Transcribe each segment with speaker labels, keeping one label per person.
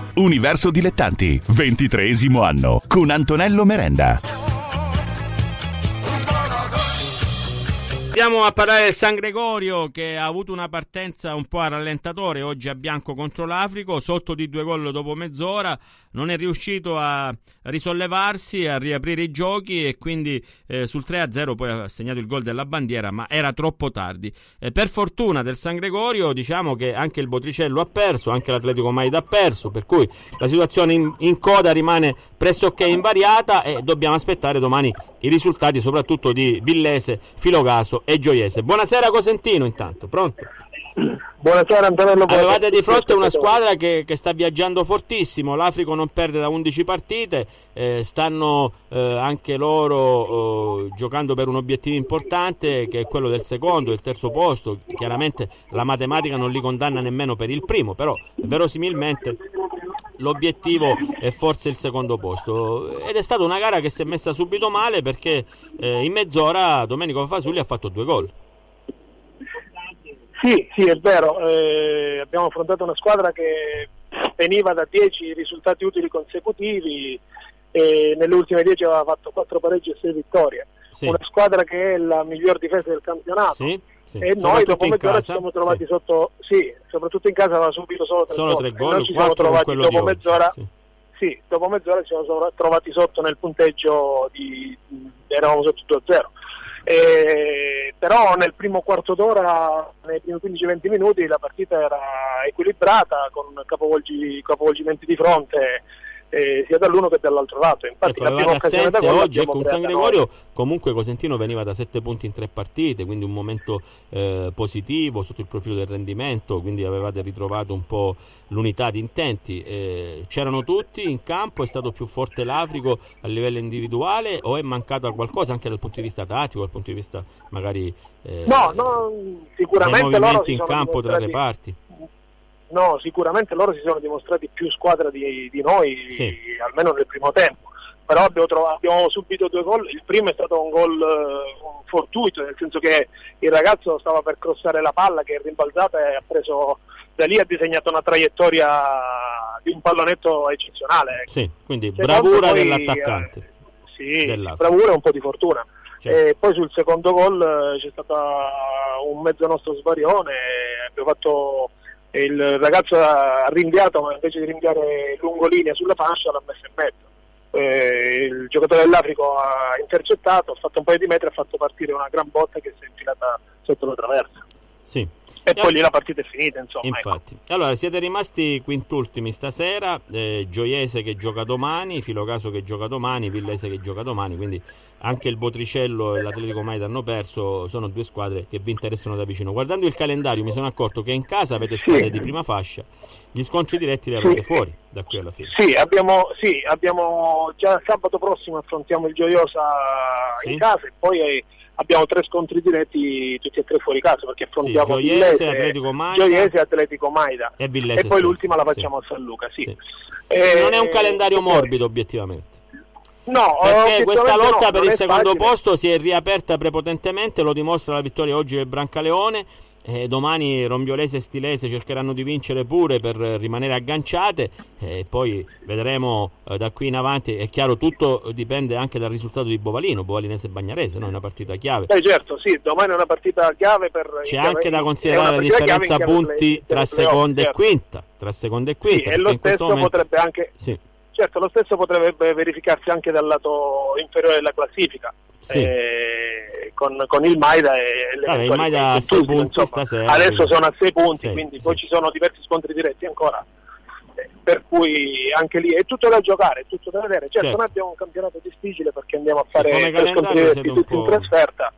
Speaker 1: Universo Dilettanti, 23° anno, con Antonello Merenda.
Speaker 2: Andiamo a parlare del San Gregorio, che ha avuto una partenza un po' a rallentatore oggi a bianco contro l'Africo, sotto di 2 gol dopo mezz'ora, non è riuscito a risollevarsi, a riaprire i giochi e quindi sul 3-0 poi ha segnato il gol della bandiera, ma era troppo tardi. Per fortuna del San Gregorio, diciamo che anche il Botricello ha perso, anche l'Atletico Maida ha perso, per cui la situazione in coda rimane pressoché invariata e dobbiamo aspettare domani i risultati soprattutto di Villese, Filogaso e Gioiese. Buonasera Cosentino, intanto, pronto?
Speaker 3: Buonasera Antonello.
Speaker 2: Avevate di fronte una squadra che sta viaggiando fortissimo, l'Africo non perde da 11 partite, stanno anche loro giocando per un obiettivo importante che è quello del secondo e il terzo posto. Chiaramente la matematica non li condanna nemmeno per il primo, però verosimilmente l'obiettivo è forse il secondo posto, ed è stata una gara che si è messa subito male perché in mezz'ora Domenico Fasulli ha fatto 2 gol.
Speaker 3: Sì, è vero, abbiamo affrontato una squadra che veniva da 10 risultati utili consecutivi e nelle ultime 10 aveva fatto 4 pareggi e 6 vittorie. Sì. Una squadra che è la miglior difesa del campionato.
Speaker 2: Sì.
Speaker 3: E noi dopo mezz'ora ci siamo trovati sotto, soprattutto in casa aveva subito solo 3 gol. Noi ci siamo trovati dopo mezz'ora. Sì, dopo mezz'ora ci siamo trovati sotto nel punteggio eravamo sotto 2-0. Però nel primo quarto d'ora, nei primi 15-20 minuti, la partita era equilibrata con capovolgimenti di fronte sia dall'uno che dall'altro lato. Infatti l'abbiamo occasione da gol,
Speaker 2: oggi con San Gregorio comunque Cosentino veniva da 7 punti in 3 partite, quindi un momento positivo sotto il profilo del rendimento, quindi avevate ritrovato un po' l'unità di intenti. C'erano tutti in campo, è stato più forte l'Africo a livello individuale o è mancato qualcosa anche dal punto di vista tattico, dal punto di vista magari
Speaker 3: sicuramente
Speaker 2: dei movimenti
Speaker 3: loro
Speaker 2: in campo tra le parti?
Speaker 3: No, sicuramente loro si sono dimostrati più squadra di noi, sì, almeno nel primo tempo. Però abbiamo subito 2 gol. Il primo è stato un gol fortuito, nel senso che il ragazzo stava per crossare la palla, che è rimbalzata e ha preso da lì, ha disegnato una traiettoria di un pallonetto eccezionale.
Speaker 2: Sì, quindi bravura dell'attaccante.
Speaker 3: Bravura e un po' di fortuna.
Speaker 2: Certo.
Speaker 3: E poi sul secondo gol c'è stato un mezzo nostro svarione, abbiamo fatto. Il ragazzo ha rinviato, ma invece di rinviare lungolinea sulla fascia l'ha messa in mezzo. Il giocatore dell'Africo ha intercettato, ha fatto un paio di metri, ha fatto partire una gran botta che si è infilata sotto la traversa.
Speaker 2: Sì.
Speaker 3: E poi lì la partita è finita, insomma.
Speaker 2: Infatti. Ecco. Allora, siete rimasti quintultimi stasera, Gioiese che gioca domani, Filogaso che gioca domani, Villese che gioca domani, quindi anche il Botricello e l'Atletico Maida hanno perso, sono 2 squadre che vi interessano da vicino. Guardando il calendario mi sono accorto che in casa avete squadre di prima fascia, gli scontri diretti li avrete fuori da qui alla fine. Abbiamo già sabato prossimo affrontiamo il Gioiosa in casa e poi abbiamo 3 scontri diretti tutti e 3 fuori casa, perché affrontiamo Gioiese, Atletico Maida e Villese
Speaker 3: e poi l'ultima la facciamo a San Luca.
Speaker 2: Non è un calendario morbido obiettivamente.
Speaker 3: No,
Speaker 2: perché questa lotta per il secondo posto si è riaperta prepotentemente, lo dimostra la vittoria oggi del Brancaleone. Domani Rombiolese e Stilese cercheranno di vincere pure per rimanere agganciate, poi vedremo da qui in avanti. È chiaro, tutto dipende anche dal risultato di Bovalinese e Bagnarese, no? È una partita chiave.
Speaker 3: Certo, sì, domani è una partita chiave
Speaker 2: c'è anche da considerare la differenza punti tra seconda e quinta,
Speaker 3: e lo stesso potrebbe anche certo, lo stesso potrebbe verificarsi anche dal lato inferiore della classifica. Con il Maida
Speaker 2: il Maida a 6 punti stasera,
Speaker 3: adesso sono a 6 punti, quindi poi ci sono diversi scontri diretti ancora, per cui anche lì è tutto da giocare, è tutto da vedere. Certo. Noi abbiamo un campionato difficile perché andiamo a fare 3 scontri diretti tutti in trasferta,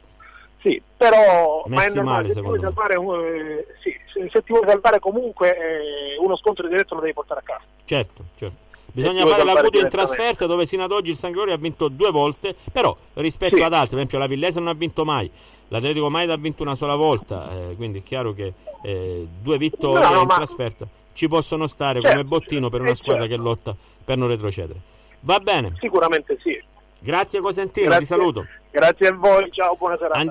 Speaker 3: però ma è normale, se ti vuoi salvare comunque uno scontro diretto lo devi portare a casa.
Speaker 2: Certo. Bisogna fare l'acuto in trasferta, dove sino ad oggi il San Gregorio ha vinto 2 volte, però rispetto ad altri, per esempio la Villese non ha vinto mai, l'Atletico Maida ha vinto una sola volta, quindi è chiaro che 2 vittorie in trasferta ci possono stare come bottino per una squadra che lotta per non retrocedere. Va bene?
Speaker 3: Sicuramente sì.
Speaker 2: Grazie Cosentino, ti saluto.
Speaker 3: Grazie a voi, ciao, buona serata.